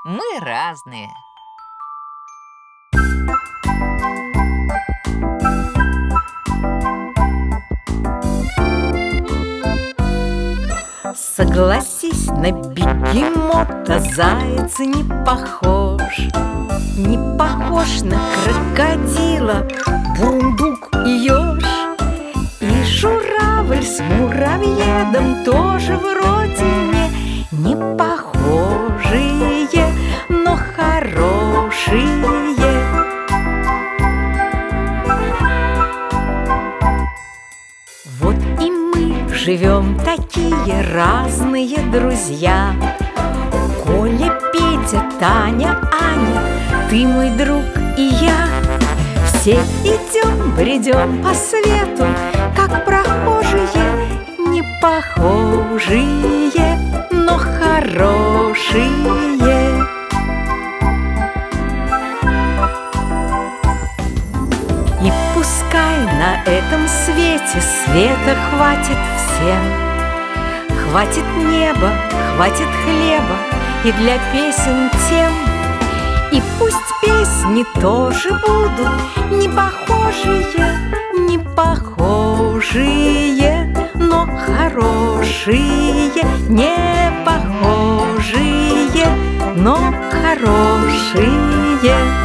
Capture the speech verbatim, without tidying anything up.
Мы разные. Согласись, на бегемота заяц не похож, не похож на крокодила бурундук и еж. И журавль с муравьедом тоже вроде не, не похожие, но хорошие. Вот и мы живем такие разные друзья. Коля, Петя, Таня, Аня, ты мой друг и я. Все идем, бредем по свету, как прохожие, не похожие, но хорошие. И пускай на этом свете света хватит всем, хватит неба, хватит хлеба и для песен тем. И пусть песни тоже будут не похожие, не похожие, но хорошие, не похожие, но хорошие.